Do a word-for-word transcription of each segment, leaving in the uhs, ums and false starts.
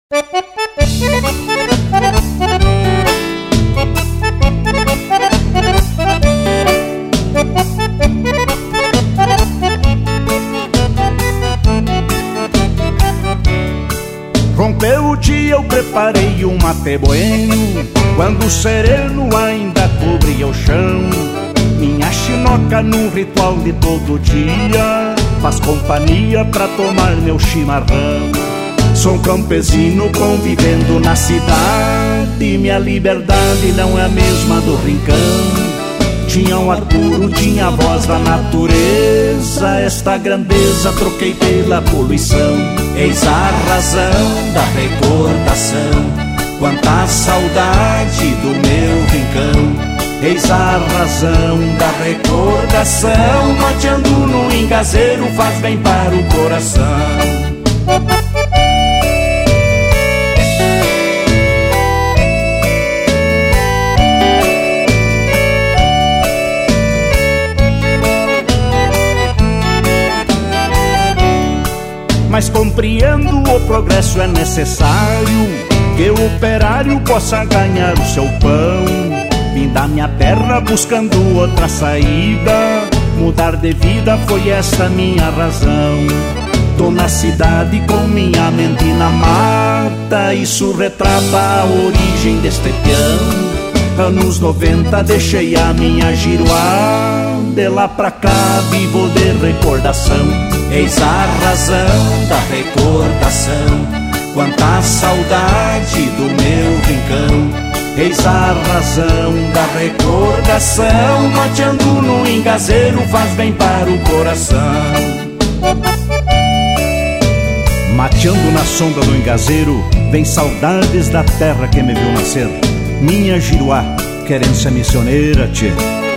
Rompeu o dia, eu preparei um mate bueno, quando o sereno ainda cobria o chão. Minha chinoca num ritual de todo dia faz companhia pra tomar meu chimarrão. Sou um campesino convivendo na cidade, minha liberdade não é a mesma do rincão. Tinha um ar puro, tinha a voz da natureza, esta grandeza troquei pela poluição. Eis a razão da recordação, quanta saudade do meu rincão. Eis a razão da recordação, mateando no engazeiro faz bem para o coração. Mas compreendo, o progresso é necessário, que o operário possa ganhar o seu pão. Vim da minha terra buscando outra saída, mudar de vida foi esta minha razão. Tô na cidade com minha mente na mata, isso retrata a origem deste peão. Anos noventa deixei a minha giroá, de lá pra cá vivo de recordação. Eis a razão da recordação, quanta saudade do meu rincão. Eis a razão da recordação, mateando no engazeiro faz bem para o coração. Mateando na sombra do engazeiro, vem saudades da terra que me viu nascer. Minha giruá, querência missioneira, tchê.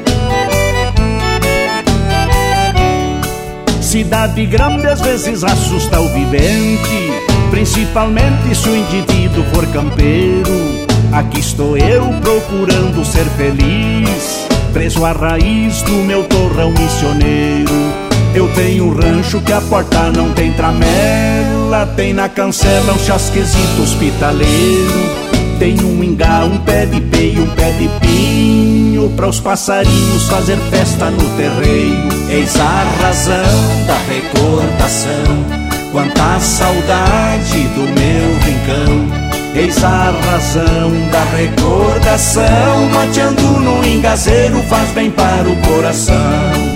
Cidade grande às vezes assusta o vivente, principalmente se o indivíduo for campeiro. Aqui estou eu procurando ser feliz, preso à raiz do meu torrão missioneiro. Eu tenho um rancho que a porta não tem tramela, tem na cancela um chasquezito hospitaleiro. Tem um ingá, um pé de peio, um pé de pinho, pra os passarinhos fazer festa no terreiro. Eis a razão da recordação, quanta saudade do meu rincão. Eis a razão da recordação, mateando no engazeiro faz bem para o coração.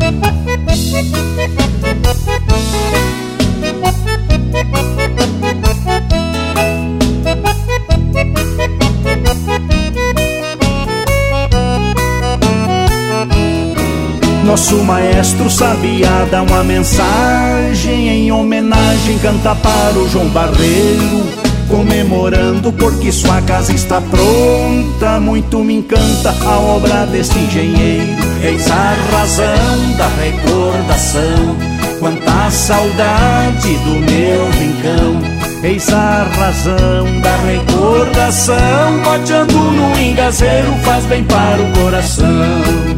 Nosso maestro sabia dar uma mensagem, em homenagem canta para o João Barreiro, comemorando porque sua casa está pronta. Muito me encanta a obra desse engenheiro. Eis a razão da recordação, quanta saudade do meu rincão. Eis a razão da recordação, mateando no engazeiro faz bem para o coração.